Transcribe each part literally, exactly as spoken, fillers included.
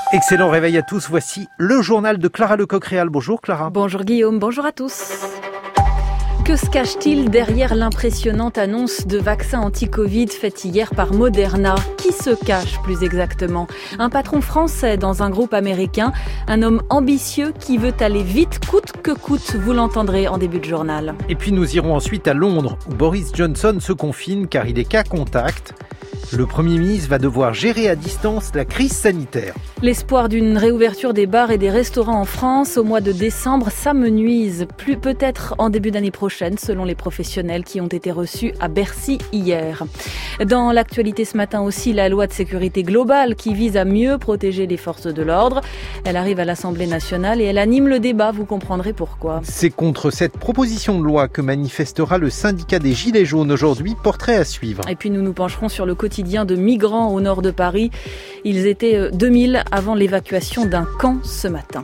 Excellent réveil à tous, voici le journal de Clara Lecoq-Réal. Bonjour Clara. Bonjour Guillaume, bonjour à tous. Que se cache-t-il derrière l'impressionnante annonce de vaccin anti-Covid faite hier par Moderna ? Qui se cache plus exactement ? Un patron français dans un groupe américain, un homme ambitieux qui veut aller vite coûte que coûte, vous l'entendrez en début de journal. Et puis nous irons ensuite à Londres où Boris Johnson se confine car il est cas contact. Le Premier ministre va devoir gérer à distance la crise sanitaire. L'espoir d'une réouverture des bars et des restaurants en France au mois de décembre s'amenuise, plus peut-être en début d'année prochaine, selon les professionnels qui ont été reçus à Bercy hier. Dans l'actualité ce matin aussi, la loi de sécurité globale qui vise à mieux protéger les forces de l'ordre. Elle arrive à l'Assemblée nationale et elle anime le débat, vous comprendrez pourquoi. C'est contre cette proposition de loi que manifestera le syndicat des Gilets jaunes aujourd'hui, portrait à suivre. Et puis nous nous pencherons sur le quotidien de migrants au nord de Paris. Ils étaient deux mille avant l'évacuation d'un camp ce matin.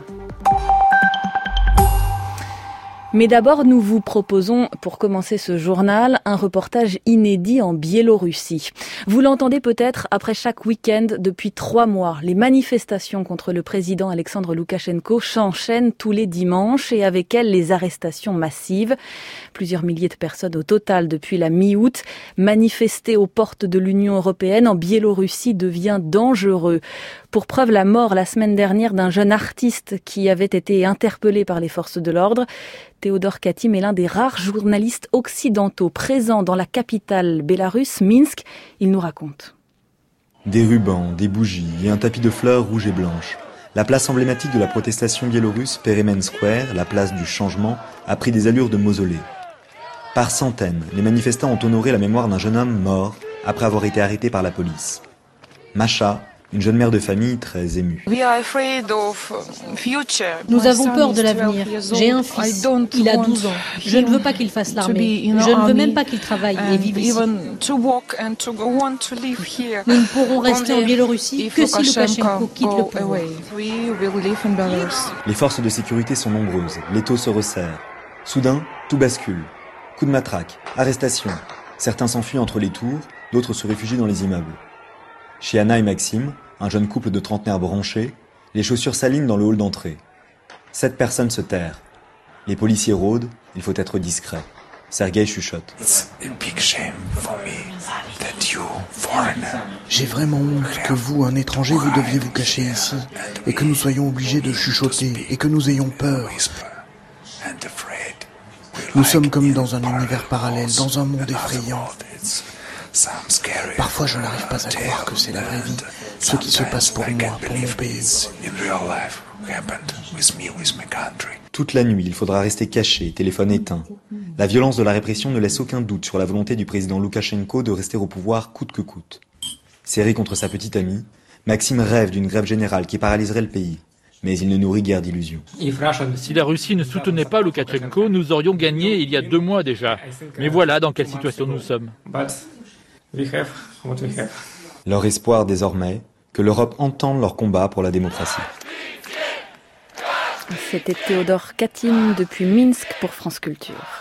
Mais d'abord, nous vous proposons, pour commencer ce journal, un reportage inédit en Biélorussie. Vous l'entendez peut-être après chaque week-end depuis trois mois. Les manifestations contre le président Alexandre Loukachenko s'enchaînent tous les dimanches et avec elles les arrestations massives. Plusieurs milliers de personnes au total depuis la mi-août. Manifester aux portes de l'Union européenne en Biélorussie devient dangereux. Pour preuve, la mort la semaine dernière d'un jeune artiste qui avait été interpellé par les forces de l'ordre. Théodore Katim est l'un des rares journalistes occidentaux présents dans la capitale bélarusse, Minsk. Il nous raconte. Des rubans, des bougies et un tapis de fleurs rouges et blanches. La place emblématique de la protestation biélorusse, Peremen Square, la place du changement, a pris des allures de mausolée. Par centaines, les manifestants ont honoré la mémoire d'un jeune homme mort après avoir été arrêté par la police. Masha, une jeune mère de famille très émue. Nous avons peur de l'avenir. J'ai un fils, il a douze ans. Je ne veux pas qu'il fasse l'armée. Je ne veux même pas qu'il travaille et vive ici. Nous ne pourrons rester en Biélorussie que si Loukachenko quitte le pouvoir. Les forces de sécurité sont nombreuses, l'étau se resserre. Soudain, tout bascule. Coup de matraque, arrestation. Certains s'enfuient entre les tours, d'autres se réfugient dans les immeubles. Chez Anna et Maxime, un jeune couple de trentenaires bronchés, les chaussures s'alignent dans le hall d'entrée. Sept personnes se terrent. Les policiers rôdent, il faut être discret. Sergueï chuchote. J'ai vraiment honte que vous, un étranger, vous deviez vous cacher ici, et que nous soyons obligés de chuchoter, et que nous ayons peur. Nous sommes comme dans un univers parallèle, dans un monde effrayant. Parfois, je n'arrive pas à croire que c'est la vraie vie, ce qui se passe pour moi, pour mon pays. Toute la nuit, il faudra rester caché, téléphone éteint. La violence de la répression ne laisse aucun doute sur la volonté du président Loukachenko de rester au pouvoir coûte que coûte. Serré contre sa petite amie, Maxime rêve d'une grève générale qui paralyserait le pays. Mais il ne nourrit guère d'illusions. Si la Russie ne soutenait pas Loukachenko, nous aurions gagné il y a deux mois déjà. Mais voilà dans quelle situation nous sommes. Leur espoir désormais, que l'Europe entende leur combat pour la démocratie. C'était Théodore Katim depuis Minsk pour France Culture.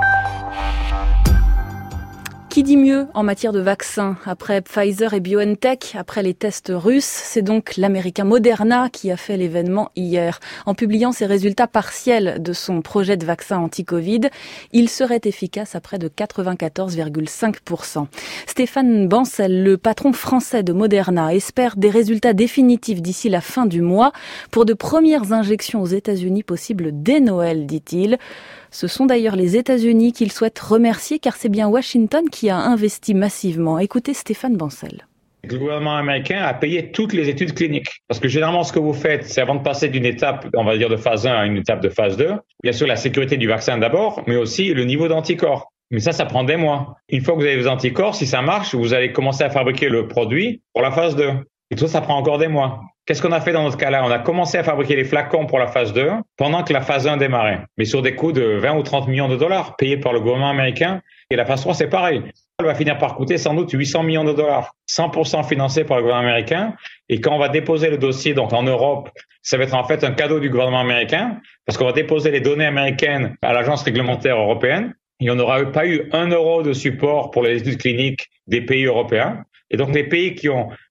Qui dit mieux en matière de vaccins ? Après Pfizer et BioNTech, après les tests russes, c'est donc l'américain Moderna qui a fait l'événement hier. En publiant ses résultats partiels de son projet de vaccin anti-Covid, il serait efficace à près de quatre-vingt-quatorze virgule cinq pour cent. Stéphane Bancel, le patron français de Moderna, espère des résultats définitifs d'ici la fin du mois pour de premières injections aux États-Unis possibles dès Noël, dit-il. Ce sont d'ailleurs les États-Unis qu'il souhaite remercier car c'est bien Washington qui a investi massivement. Écoutez Stéphane Bancel. Le gouvernement américain a payé toutes les études cliniques. Parce que généralement, ce que vous faites, c'est avant de passer d'une étape, on va dire de phase un à une étape de phase deux, bien sûr la sécurité du vaccin d'abord, mais aussi le niveau d'anticorps. Mais ça, ça prend des mois. Une fois que vous avez vos anticorps, si ça marche, vous allez commencer à fabriquer le produit pour la phase deux. Et tout ça, ça prend encore des mois. Qu'est-ce qu'on a fait dans notre cas-là ? On a commencé à fabriquer les flacons pour la phase deux pendant que la phase un démarrait, mais sur des coûts de vingt ou trente millions de dollars payés par le gouvernement américain. Et la phase trois, c'est pareil. Elle va finir par coûter sans doute huit cents millions de dollars, cent pour cent financé par le gouvernement américain. Et quand on va déposer le dossier donc en Europe, ça va être en fait un cadeau du gouvernement américain parce qu'on va déposer les données américaines à l'agence réglementaire européenne. Et on n'aura pas eu un euro de support pour les études cliniques des pays européens. Et donc les pays qui ont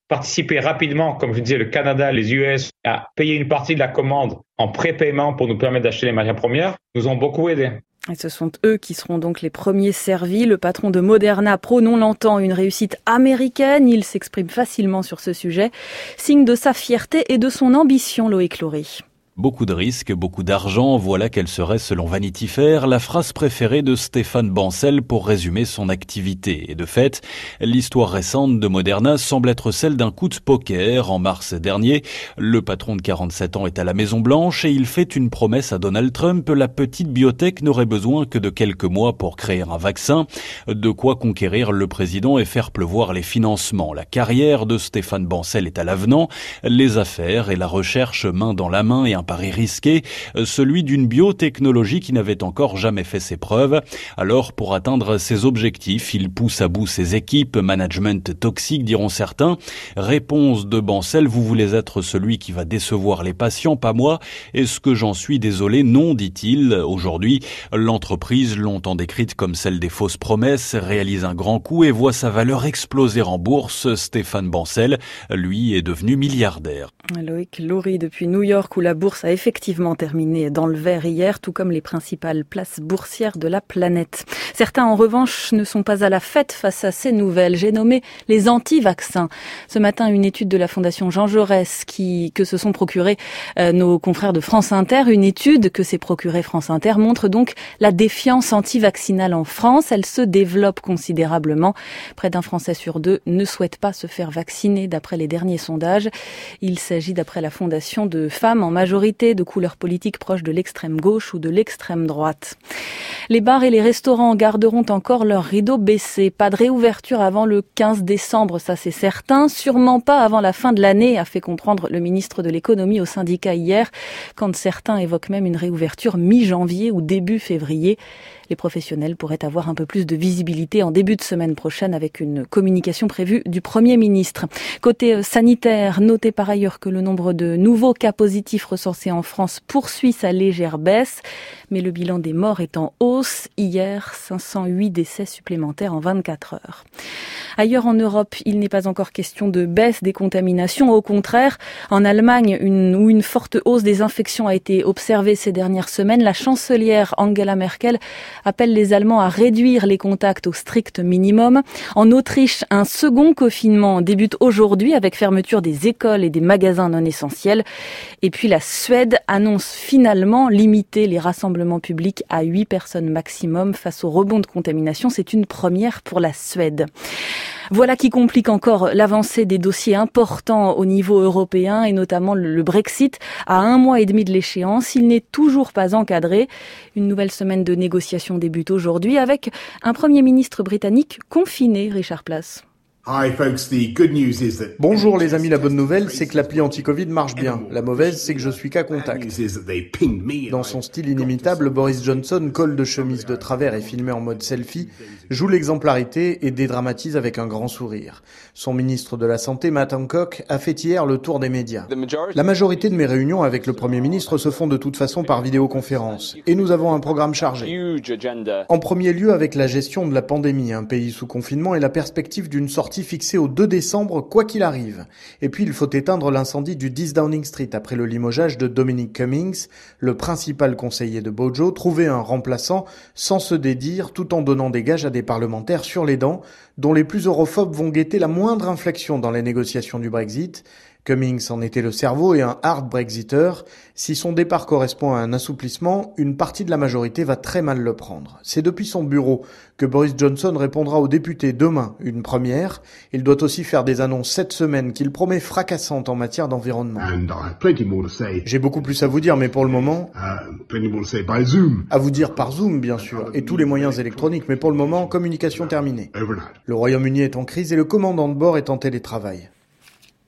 participer rapidement, comme je disais, le Canada, les U S, à payer une partie de la commande en prépaiement pour nous permettre d'acheter les matières premières, nous ont beaucoup aidés. Et ce sont eux qui seront donc les premiers servis. Le patron de Moderna prône, on l'entend, une réussite américaine. Il s'exprime facilement sur ce sujet, signe de sa fierté et de son ambition, Loïc Laurie. Beaucoup de risques, beaucoup d'argent, voilà quelle serait, selon Vanity Fair, la phrase préférée de Stéphane Bancel pour résumer son activité. Et de fait, l'histoire récente de Moderna semble être celle d'un coup de poker. En mars dernier, le patron de quarante-sept ans est à la Maison-Blanche et il fait une promesse à Donald Trump. La petite biotech n'aurait besoin que de quelques mois pour créer un vaccin. De quoi conquérir le président et faire pleuvoir les financements. La carrière de Stéphane Bancel est à l'avenant. Les affaires et la recherche main dans la main et un pari risqué, celui d'une biotechnologie qui n'avait encore jamais fait ses preuves. Alors, pour atteindre ses objectifs, il pousse à bout ses équipes, management toxique diront certains. Réponse de Bancel, vous voulez être celui qui va décevoir les patients, pas moi. Est-ce que j'en suis désolé? Non, dit-il. Aujourd'hui, l'entreprise, longtemps décrite comme celle des fausses promesses, réalise un grand coup et voit sa valeur exploser en bourse. Stéphane Bancel, lui, est devenu milliardaire. Loïc Laurie depuis New York où la bourse a effectivement terminé dans le vert hier, tout comme les principales places boursières de la planète. Certains, en revanche, ne sont pas à la fête face à ces nouvelles. J'ai nommé les anti-vaccins. Ce matin, une étude de la Fondation Jean Jaurès qui, que se sont procurés euh, nos confrères de France Inter, une étude que s'est procurée France Inter montre donc la défiance anti-vaccinale en France. Elle se développe considérablement. Près d'un Français sur deux ne souhaite pas se faire vacciner d'après les derniers sondages. Il s'agit, d'après la Fondation, de femmes en majorité de couleur politique proche de l'extrême gauche ou de l'extrême droite. Les bars et les restaurants garderont encore leurs rideaux baissés. Pas de réouverture avant le quinze décembre, ça c'est certain. Sûrement pas avant la fin de l'année, a fait comprendre le ministre de l'économie au syndicat hier, quand certains évoquent même une réouverture mi-janvier ou début février. Les professionnels pourraient avoir un peu plus de visibilité en début de semaine prochaine avec une communication prévue du Premier ministre. Côté sanitaire, notez par ailleurs que le nombre de nouveaux cas positifs recensés en France poursuit sa légère baisse, mais le bilan des morts est en hausse. Hier, cinq cent huit décès supplémentaires en vingt-quatre heures. Ailleurs en Europe, il n'est pas encore question de baisse des contaminations. Au contraire, en Allemagne, une, où une forte hausse des infections a été observée ces dernières semaines, la chancelière Angela Merkel appelle les Allemands à réduire les contacts au strict minimum. En Autriche, un second confinement débute aujourd'hui avec fermeture des écoles et des magasins non essentiels. Et puis la Suède annonce finalement limiter les rassemblements publics à huit personnes maximum face au rebond de contamination. C'est une première pour la Suède. Voilà qui complique encore l'avancée des dossiers importants au niveau européen et notamment le Brexit. À un mois et demi de l'échéance, il n'est toujours pas encadré. Une nouvelle semaine de négociations débute aujourd'hui avec un Premier ministre britannique confiné, Richard Place. Bonjour les amis, la bonne nouvelle, c'est que l'appli anti-Covid marche bien. La mauvaise, c'est que je suis cas contact. Dans son style inimitable, Boris Johnson, col de chemise de travers et filmé en mode selfie, joue l'exemplarité et dédramatise avec un grand sourire. Son ministre de la Santé, Matt Hancock, a fait hier le tour des médias. La majorité de mes réunions avec le Premier ministre se font de toute façon par vidéoconférence. Et nous avons un programme chargé. En premier lieu avec la gestion de la pandémie, un pays sous confinement et la perspective d'une sortie fixé au deux décembre, quoi qu'il arrive. Et puis, il faut éteindre l'incendie du dix Downing Street après le limogeage de Dominic Cummings, le principal conseiller de Bojo, trouver un remplaçant sans se dédire tout en donnant des gages à des parlementaires sur les dents, dont les plus europhobes vont guetter la moindre inflexion dans les négociations du Brexit. Cummings en était le cerveau et un hard Brexiter. Si son départ correspond à un assouplissement, une partie de la majorité va très mal le prendre. C'est depuis son bureau que Boris Johnson répondra aux députés demain, une première. Il doit aussi faire des annonces cette semaine qu'il promet fracassantes en matière d'environnement. J'ai beaucoup plus à vous dire, mais pour le moment... À vous dire par Zoom, bien sûr, et tous les moyens électroniques, mais pour le moment, communication terminée. Le Royaume-Uni est en crise et le commandant de bord est en télétravail.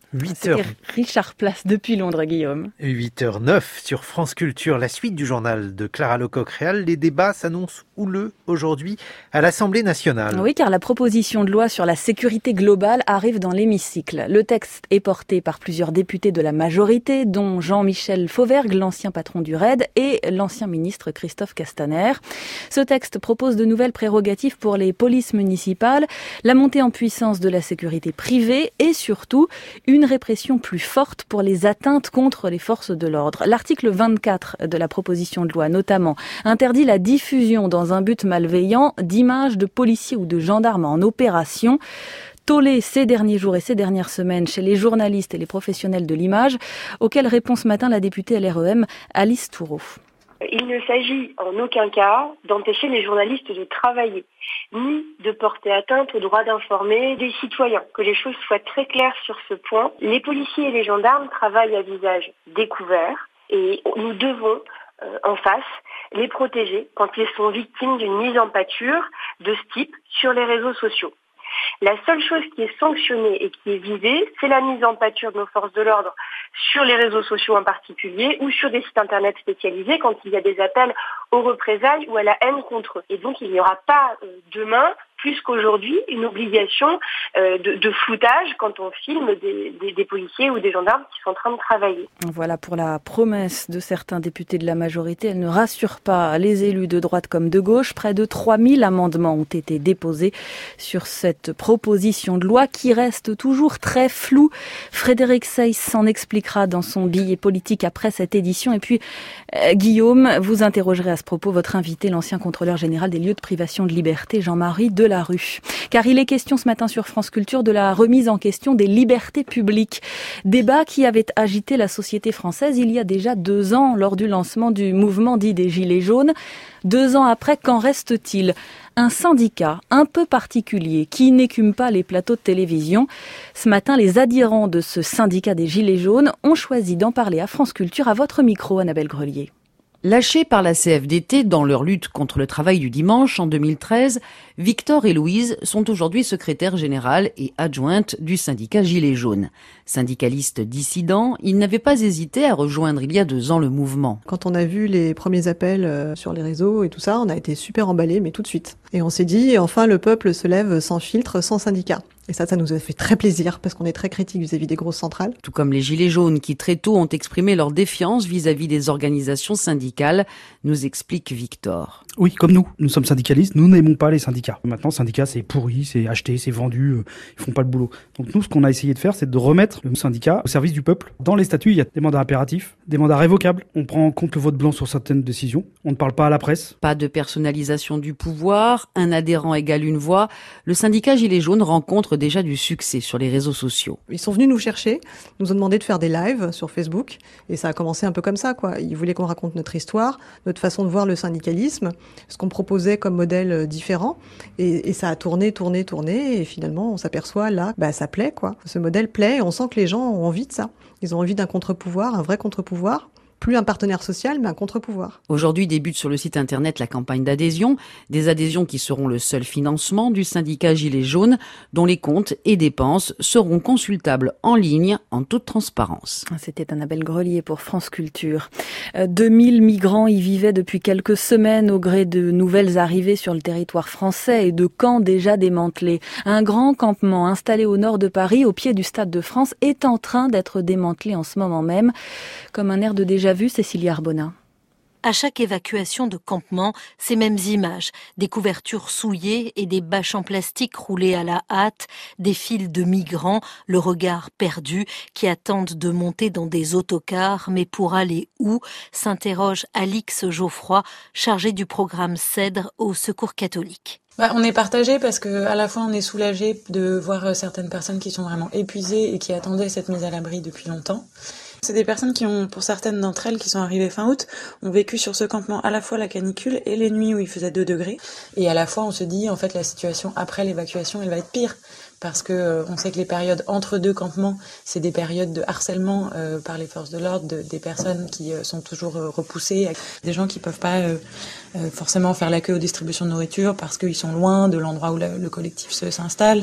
huit heures. C'était Richard Place depuis Londres, Guillaume. huit heures neuf sur France Culture, la suite du journal de Clara Lecoq-Réal. Les débats s'annoncent houleux aujourd'hui à l'Assemblée nationale. Oui, car la proposition de loi sur la sécurité globale arrive dans l'hémicycle. Le texte est porté par plusieurs députés de la majorité, dont Jean-Michel Fauvergue, l'ancien patron du R A I D, et l'ancien ministre Christophe Castaner. Ce texte propose de nouvelles prérogatives pour les polices municipales, la montée en puissance de la sécurité privée et surtout une répression plus forte pour les atteintes contre les forces de l'ordre. L'article vingt-quatre de la proposition de loi, notamment, interdit la diffusion dans un but malveillant d'images de policiers ou de gendarmes en opération. Tollé ces derniers jours et ces dernières semaines chez les journalistes et les professionnels de l'image, auquel répond ce matin la députée L R E M, Alice Toureau. Il ne s'agit en aucun cas d'empêcher les journalistes de travailler, ni de porter atteinte au droit d'informer des citoyens. Que les choses soient très claires sur ce point. Les policiers et les gendarmes travaillent à visage découvert et nous devons, euh, en face, les protéger quand ils sont victimes d'une mise en pâture de ce type sur les réseaux sociaux. La seule chose qui est sanctionnée et qui est visée, c'est la mise en pâture de nos forces de l'ordre sur les réseaux sociaux en particulier ou sur des sites internet spécialisés quand il y a des appels aux représailles ou à la haine contre eux. Et donc il n'y aura pas euh, demain, plus qu'aujourd'hui, une obligation euh, de, de floutage quand on filme des, des, des policiers ou des gendarmes qui sont en train de travailler. Voilà pour la promesse de certains députés de la majorité. Elle ne rassure pas les élus de droite comme de gauche. Près de trois mille amendements ont été déposés sur cette proposition de loi qui reste toujours très floue. Frédéric Seyss s'en expliquera dans son billet politique après cette édition. Et puis, euh, Guillaume, vous interrogerez à ce propos votre invité, l'ancien contrôleur général des lieux de privation de liberté, Jean-Marie Delarue. Car il est question ce matin sur France Culture de la remise en question des libertés publiques. Débat qui avait agité la société française il y a déjà deux ans lors du lancement du mouvement dit des Gilets jaunes. Deux ans après, qu'en reste-t-il ? Un syndicat un peu particulier qui n'écume pas les plateaux de télévision. Ce matin, les adhérents de ce syndicat des Gilets jaunes ont choisi d'en parler à France Culture. À votre micro, Annabelle Grelier. Lâchés par la C F D T dans leur lutte contre le travail du dimanche en deux mille treize, Victor et Louise sont aujourd'hui secrétaires générales et adjointes du syndicat Gilets jaunes. Syndicalistes dissidents, ils n'avaient pas hésité à rejoindre il y a deux ans le mouvement. Quand on a vu les premiers appels sur les réseaux et tout ça, on a été super emballés, mais tout de suite. Et on s'est dit, enfin le peuple se lève sans filtre, sans syndicat. Et ça, ça nous a fait très plaisir parce qu'on est très critique vis-à-vis des grosses centrales. Tout comme les Gilets jaunes qui très tôt ont exprimé leur défiance vis-à-vis des organisations syndicales, nous explique Victor. Oui, comme nous. Nous sommes syndicalistes, nous n'aimons pas les syndicats. Maintenant, syndicat, c'est pourri, c'est acheté, c'est vendu, euh, ils font pas le boulot. Donc nous, ce qu'on a essayé de faire, c'est de remettre le syndicat au service du peuple. Dans les statuts, il y a des mandats impératifs, des mandats révocables. On prend en compte le vote blanc sur certaines décisions. On ne parle pas à la presse. Pas de personnalisation du pouvoir, un adhérent égale une voix. Le syndicat Gilets jaunes rencontre déjà du succès sur les réseaux sociaux. Ils sont venus nous chercher, nous ont demandé de faire des lives sur Facebook, et ça a commencé un peu comme ça, quoi. Ils voulaient qu'on raconte notre histoire, notre façon de voir le syndicalisme, ce qu'on proposait comme modèle différent, et, et ça a tourné, tourné, tourné, et finalement on s'aperçoit là, bah ça plaît, quoi. Ce modèle plaît, et on sent que les gens ont envie de ça. Ils ont envie d'un contre-pouvoir, un vrai contre-pouvoir. Plus un partenaire social, mais un contre-pouvoir. Aujourd'hui débute sur le site internet la campagne d'adhésion, des adhésions qui seront le seul financement du syndicat Gilets jaunes, dont les comptes et dépenses seront consultables en ligne en toute transparence. C'était Annabelle Grelier pour France Culture. deux mille migrants y vivaient depuis quelques semaines au gré de nouvelles arrivées sur le territoire français et de camps déjà démantelés. Un grand campement installé au nord de Paris, au pied du Stade de France, est en train d'être démantelé en ce moment même, comme un air de déjà vu, Cécilia Arbona. À chaque évacuation de campement, ces mêmes images, des couvertures souillées et des bâches en plastique roulées à la hâte, des files de migrants, le regard perdu, qui attendent de monter dans des autocars, mais pour aller où, s'interroge Alix Geoffroy, chargée du programme CEDRE au Secours catholique. Bah, on est partagé parce que à la fois on est soulagé de voir certaines personnes qui sont vraiment épuisées et qui attendaient cette mise à l'abri depuis longtemps. C'est des personnes qui ont, pour certaines d'entre elles qui sont arrivées fin août, ont vécu sur ce campement à la fois la canicule et les nuits où il faisait deux degrés. Et à la fois on se dit, en fait, la situation après l'évacuation, elle va être pire. Parce que euh, on sait que les périodes entre deux campements, c'est des périodes de harcèlement euh, par les forces de l'ordre, de, des personnes qui euh, sont toujours euh, repoussées, des gens qui peuvent pas euh, euh, forcément faire l'accueil aux distributions de nourriture parce qu'ils sont loin de l'endroit où le, le collectif se, s'installe.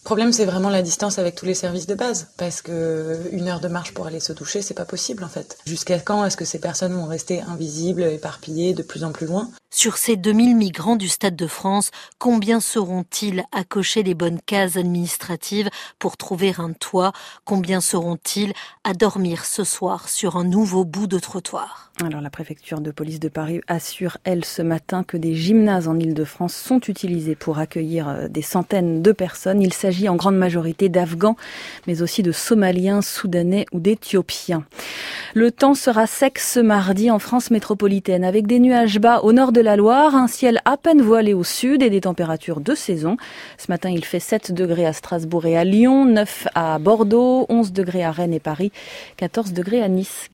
Le problème, c'est vraiment la distance avec tous les services de base, parce que une heure de marche pour aller se doucher, c'est pas possible en fait. Jusqu'à quand est-ce que ces personnes vont rester invisibles, éparpillées, de plus en plus loin ? Sur ces deux mille migrants du Stade de France, combien seront-ils à cocher les bonnes cases administratives pour trouver un toit ? Combien seront-ils à dormir ce soir sur un nouveau bout de trottoir ? Alors la préfecture de police de Paris assure, elle, ce matin, que des gymnases en Île-de-France sont utilisés pour accueillir des centaines de personnes. Il s'agit en grande majorité d'Afghans, mais aussi de Somaliens, Soudanais ou d'Éthiopiens. Le temps sera sec ce mardi en France métropolitaine, avec des nuages bas au nord de la Loire, un ciel à peine voilé au sud et des températures de saison. Ce matin, il fait sept degrés à Strasbourg et à Lyon, neuf à Bordeaux, onze degrés à Rennes et Paris, quatorze degrés à Nice.